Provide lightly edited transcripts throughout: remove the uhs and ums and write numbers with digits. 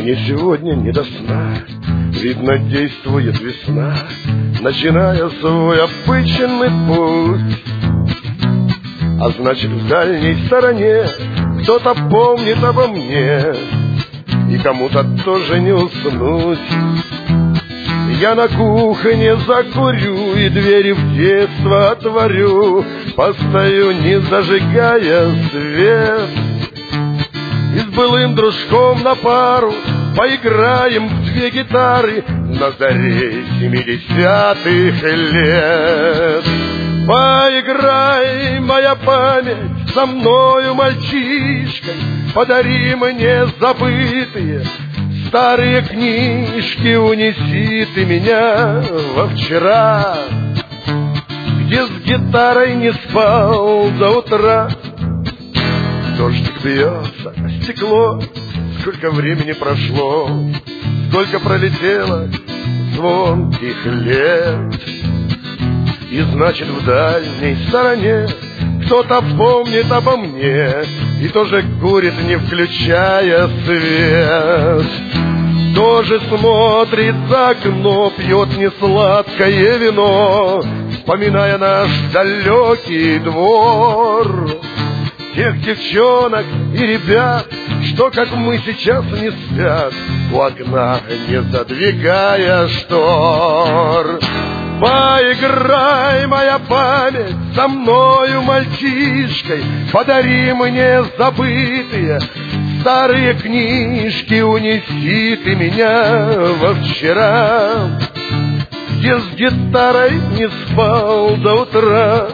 Мне сегодня не до сна, видно, действует весна, начиная свой обычный путь. А значит, в дальней стороне кто-то помнит обо мне, и кому-то тоже не уснуть. Я на кухне закурю и двери в детство отворю, постою, не зажигая свет, и с былым дружком на пару поиграем в две гитары на заре 70-х лет. Поиграй, моя память, со мною, мальчишкой, подари мне забытые старые книжки, унеси ты меня во вчера, где с гитарой не спал до утра. Дождик бьется о стекло, сколько времени прошло, сколько пролетело звонких лет. И значит, в дальней стороне кто-то помнит обо мне и тоже курит, не включая свет, тоже смотрит за окно, пьет несладкое вино, вспоминая наш далекий двор, тех девчонок и ребят, что, как мы, сейчас не спят у окна, не задвигая штор. Поиграй, моя память, со мною, мальчишкой, подари мне забытые старые книжки, унеси ты меня во вчера, где с гитарой не спал до утра.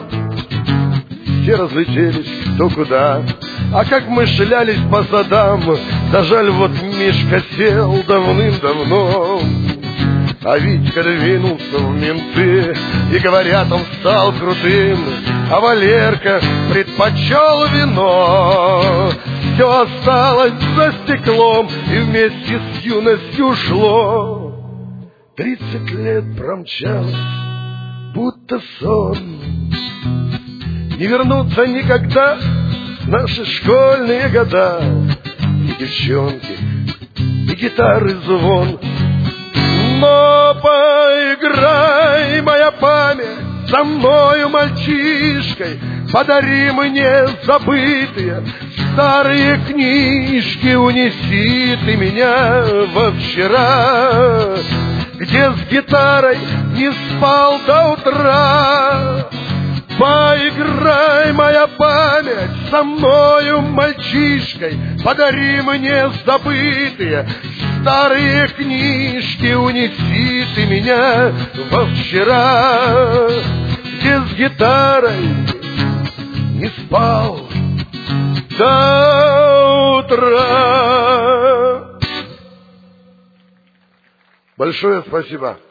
Все разлетелись кто куда, а как мы шлялись по садам, да жаль, вот Мишка сел давным-давно. А Витька двинулся в менты, и, говорят, он стал крутым, а Валерка предпочел вино. Все осталось за стеклом, и вместе с юностью ушло. 30 лет промчалось, будто сон. Не вернутся никогда наши школьные года, и девчонки, и гитары звон. Но поиграй, моя память, со мною, мальчишкой, подари мне забытые старые книжки, унеси ты меня во вчера, где с гитарой не спал до утра. Поиграй, моя память, со мною, мальчишкой, подари мне забытые старые книжки, унеси ты меня во вчера, где с гитарой не спал до утра. Большое спасибо.